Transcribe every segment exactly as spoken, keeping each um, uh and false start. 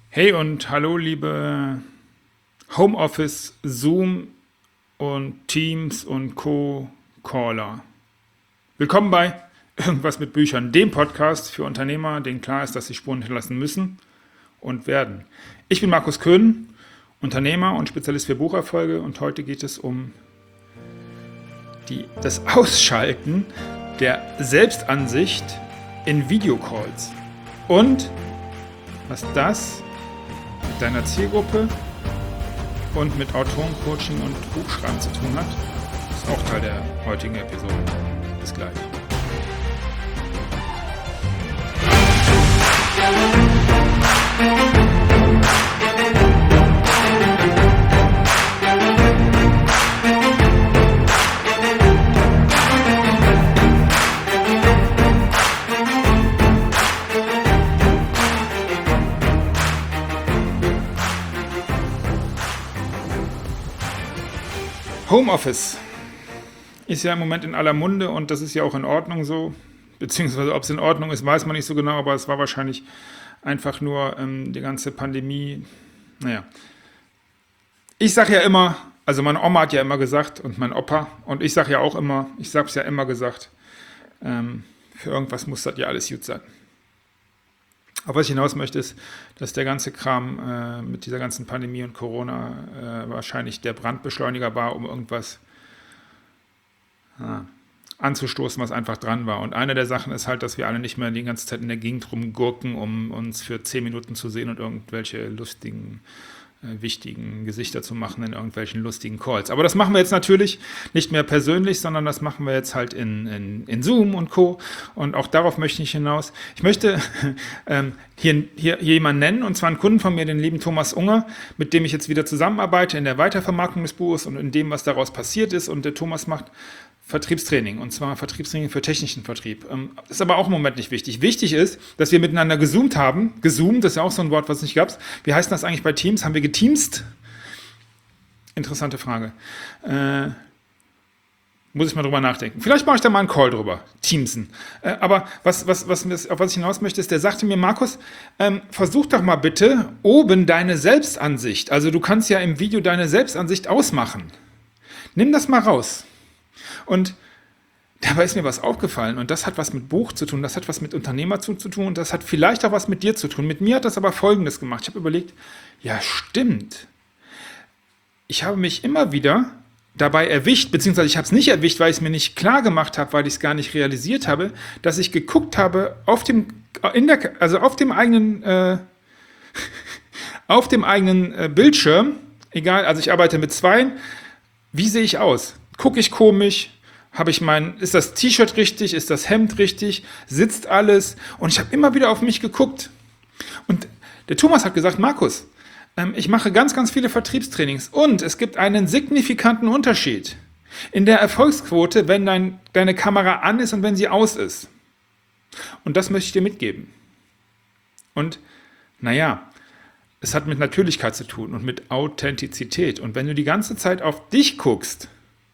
Hey und hallo, liebe Homeoffice, Zoom und Teams und Co-Caller. Willkommen bei Irgendwas mit Büchern, dem Podcast für Unternehmer, denen klar ist, dass sie Spuren hinterlassen müssen und werden. Ich bin Markus Köhn, Unternehmer und Spezialist für Bucherfolge, und heute geht es um die, das Ausschalten der Selbstansicht in Videocalls und was das mit deiner Zielgruppe und mit Autorencoaching und Buchschreiben zu tun hat. Das ist auch Teil der heutigen Episode. Bis gleich. Homeoffice ist ja im Moment in aller Munde und das ist ja auch in Ordnung so. Beziehungsweise ob es in Ordnung ist, weiß man nicht so genau, aber es war wahrscheinlich einfach nur ähm, die ganze Pandemie. Naja, ich sage ja immer, also meine Oma hat ja immer gesagt und mein Opa und ich sage ja auch immer, ich habe es ja immer gesagt, ähm, für irgendwas muss das ja alles gut sein. Auf was ich hinaus möchte, ist, dass der ganze Kram äh, mit dieser ganzen Pandemie und Corona äh, wahrscheinlich der Brandbeschleuniger war, um irgendwas ja, anzustoßen, was einfach dran war. Und eine der Sachen ist halt, dass wir alle nicht mehr die ganze Zeit in der Gegend rumgurken, um uns für zehn Minuten zu sehen und irgendwelche lustigen, äh, wichtigen Gesichter zu machen in irgendwelchen lustigen Calls. Aber das machen wir jetzt natürlich nicht mehr persönlich, sondern das machen wir jetzt halt in, in, in Zoom und Co. Und auch darauf möchte ich hinaus. Ich möchte ähm, hier, hier, hier jemanden nennen, und zwar einen Kunden von mir, den lieben Thomas Unger, mit dem ich jetzt wieder zusammenarbeite in der Weitervermarktung des Buches und in dem, was daraus passiert ist. Und der Thomas macht Vertriebstraining, und zwar Vertriebstraining für technischen Vertrieb. Ähm, ist aber auch im Moment nicht wichtig. Wichtig ist, dass wir miteinander gezoomt haben. Gezoomt, das ist ja auch so ein Wort, was es nicht gab. Wie heißt das eigentlich bei Teams? Haben wir geteamst? Interessante Frage. Äh, muss ich mal drüber nachdenken. Vielleicht mache ich da mal einen Call drüber. Teamsen. Äh, aber was, was, was, auf was ich hinaus möchte, ist, der sagte mir, Markus, ähm, versuch doch mal bitte oben deine Selbstansicht. Also du kannst ja im Video deine Selbstansicht ausmachen. Nimm das mal raus. Und dabei ist mir was aufgefallen, und das hat was mit Buch zu tun, das hat was mit Unternehmertum zu tun und das hat vielleicht auch was mit dir zu tun. Mit mir hat das aber Folgendes gemacht. Ich habe überlegt, ja stimmt, ich habe mich immer wieder dabei erwischt, beziehungsweise ich habe es nicht erwischt, weil ich es mir nicht klar gemacht habe, weil ich es gar nicht realisiert habe, dass ich geguckt habe auf dem, in der, also auf dem eigenen, äh, auf dem eigenen äh, Bildschirm, egal, also ich arbeite mit zweien, wie sehe ich aus? Gucke ich komisch? Habe ich mein, ist das T-Shirt richtig? Ist das Hemd richtig? Sitzt alles? Und ich habe immer wieder auf mich geguckt. Und der Thomas hat gesagt, Markus, ähm, ich mache ganz, ganz viele Vertriebstrainings und es gibt einen signifikanten Unterschied in der Erfolgsquote, wenn dein, deine Kamera an ist und wenn sie aus ist. Und das möchte ich dir mitgeben. Und naja, es hat mit Natürlichkeit zu tun und mit Authentizität. Und wenn du die ganze Zeit auf dich guckst,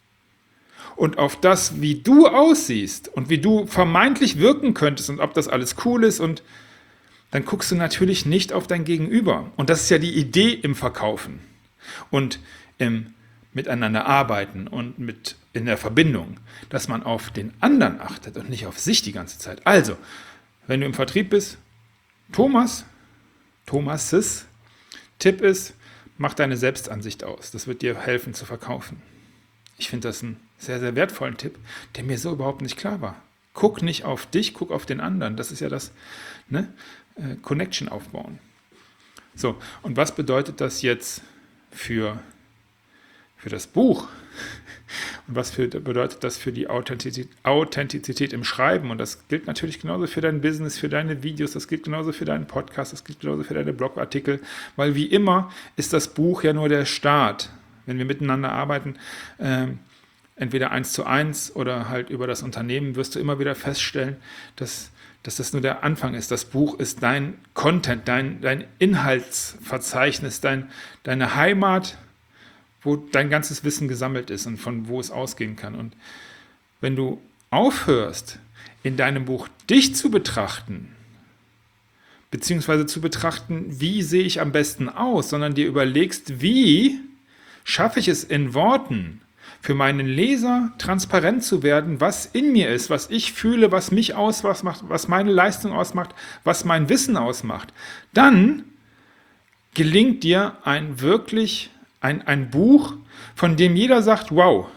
und auf das, wie du aussiehst und wie du vermeintlich wirken könntest und ob das alles cool ist, und dann guckst du natürlich nicht auf dein Gegenüber. Und das ist ja die Idee im Verkaufen und im Miteinander arbeiten und mit in der Verbindung, dass man auf den anderen achtet und nicht auf sich die ganze Zeit. Also, wenn du im Vertrieb bist, Thomas, Thomases Tipp ist, mach deine Selbstansicht aus. Das wird dir helfen zu verkaufen. Ich finde das einen sehr, sehr wertvollen Tipp, der mir so überhaupt nicht klar war. Guck nicht auf dich, guck auf den anderen. Das ist ja das, ne? Äh, Connection aufbauen. So, und was bedeutet das jetzt für, für das Buch? Und was für, bedeutet das für die Authentizität, Authentizität im Schreiben? Und das gilt natürlich genauso für dein Business, für deine Videos, das gilt genauso für deinen Podcast, das gilt genauso für deine Blogartikel, weil wie immer ist das Buch ja nur der Start. Wenn wir miteinander arbeiten, äh, entweder eins zu eins oder halt über das Unternehmen, wirst du immer wieder feststellen, dass, dass das nur der Anfang ist. Das Buch ist dein Content, dein, dein Inhaltsverzeichnis, dein, deine Heimat, wo dein ganzes Wissen gesammelt ist und von wo es ausgehen kann. Und wenn du aufhörst, in deinem Buch dich zu betrachten, beziehungsweise zu betrachten, wie sehe ich am besten aus, sondern dir überlegst, wie schaffe ich es in Worten, für meinen Leser transparent zu werden, was in mir ist, was ich fühle, was mich ausmacht, was meine Leistung ausmacht, was mein Wissen ausmacht. Dann gelingt dir ein wirklich, ein, ein Buch, von dem jeder sagt, wow,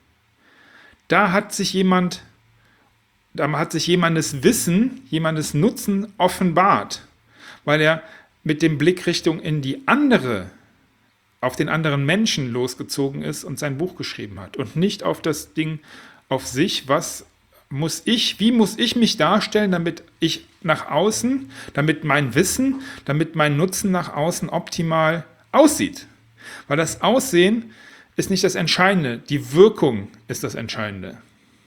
da hat sich jemand, da hat sich jemandes Wissen, jemandes Nutzen offenbart, weil er mit dem Blick Richtung in die andere, auf den anderen Menschen losgezogen ist und sein Buch geschrieben hat und nicht auf das Ding auf sich, was muss ich, wie muss ich mich darstellen, damit ich nach außen, damit mein Wissen, damit mein Nutzen nach außen optimal aussieht. Weil das Aussehen ist nicht das Entscheidende, die Wirkung ist das Entscheidende.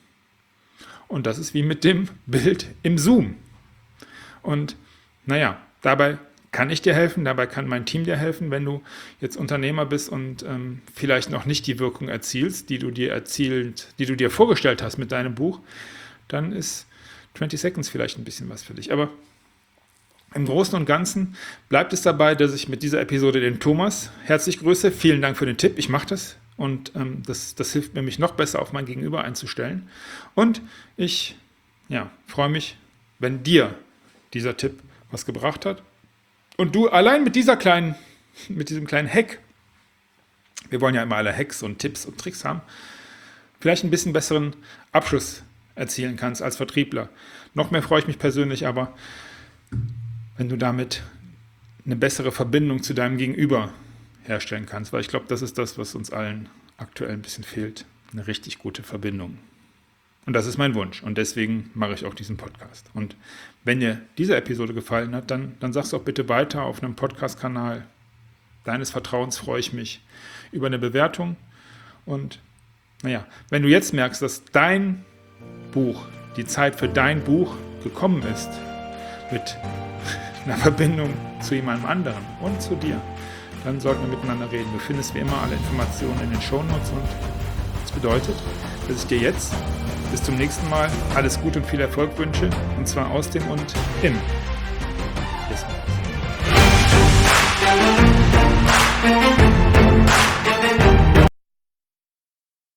Und das ist wie mit dem Bild im Zoom. Und naja, dabei kann ich dir helfen, dabei kann mein Team dir helfen, wenn du jetzt Unternehmer bist und ähm, vielleicht noch nicht die Wirkung erzielst, die du dir erzielt, die du dir vorgestellt hast mit deinem Buch, dann ist zwanzig Seconds vielleicht ein bisschen was für dich. Aber im Großen und Ganzen bleibt es dabei, dass ich mit dieser Episode den Thomas herzlich grüße. Vielen Dank für den Tipp, ich mache das und ähm, das, das hilft mir, mich noch besser auf mein Gegenüber einzustellen. Und ich ja, freue mich, wenn dir dieser Tipp was gebracht hat. Und du allein mit dieser kleinen, mit diesem kleinen Hack, wir wollen ja immer alle Hacks und Tipps und Tricks haben, vielleicht ein bisschen besseren Abschluss erzielen kannst als Vertriebler. Noch mehr freue ich mich persönlich aber, wenn du damit eine bessere Verbindung zu deinem Gegenüber herstellen kannst, weil ich glaube, das ist das, was uns allen aktuell ein bisschen fehlt, eine richtig gute Verbindung. Und das ist mein Wunsch und deswegen mache ich auch diesen Podcast. Und wenn dir diese Episode gefallen hat, dann, dann sag's auch bitte weiter auf einem Podcast-Kanal deines Vertrauens, freue ich mich über eine Bewertung. Und naja, wenn du jetzt merkst, dass dein Buch, die Zeit für dein Buch gekommen ist, mit einer Verbindung zu jemandem anderen und zu dir, dann sollten wir miteinander reden. Du findest wie immer alle Informationen in den Shownotes und das bedeutet, dass ich dir jetzt bis zum nächsten Mal alles Gute und viel Erfolg wünsche, und zwar aus dem und im Business.